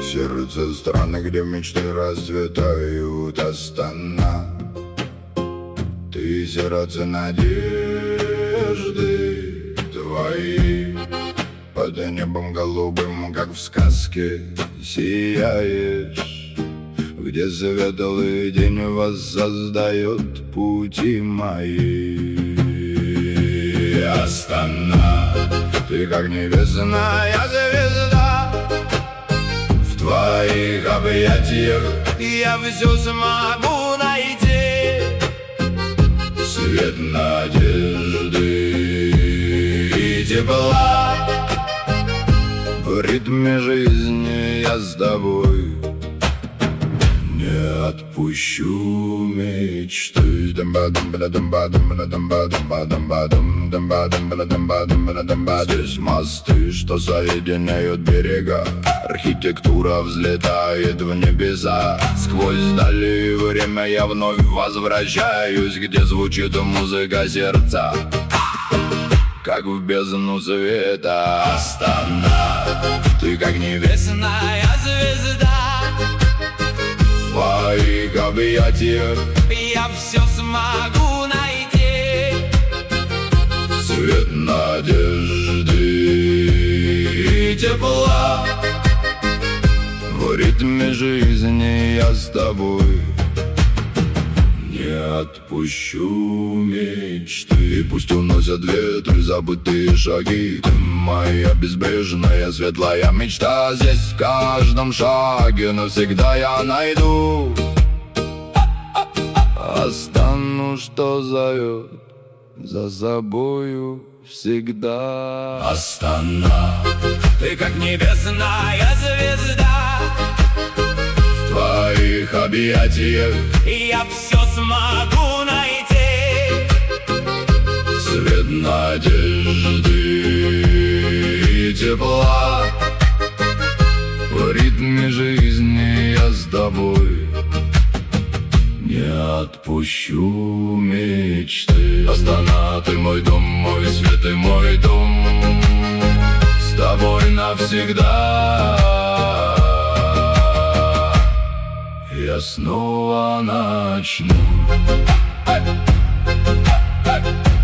сердце страны, где мечты расцветают. Астана, ты сердце надежды твои. Под небом голубым, как в сказке, сияешь, где светлый день воссоздает пути мои. Астана, ты как небесная звезда, в твоих объятиях я все смогу найти. Свет надежды и тепла, в ритме жизни я с тобой не отпущу мечты. Здесь мосты, что соединяют берега, архитектура взлетает в небеса. Сквозь дали время я вновь возвращаюсь, где звучит музыка сердца, как в бездну света. Астана, ты как небесная звезда, в твоих объятиях я все смогу найти. Свет надежды и тепла, в ритме жизни я с тобой не отпущу мечты. И пусть уносят ветры забытые шаги, ты моя безбрежная светлая мечта. Здесь в каждом шаге навсегда я найду Астану, что зовет за собою всегда. Астана, ты как небесная звезда, в твоих объятиях я все смогу найти. Свет надежды и тепла, в ритме жизни я с тобой не отпущу мечты. Астана, ты мой дом, мой свет и мой дом, с тобой навсегда я снова начну.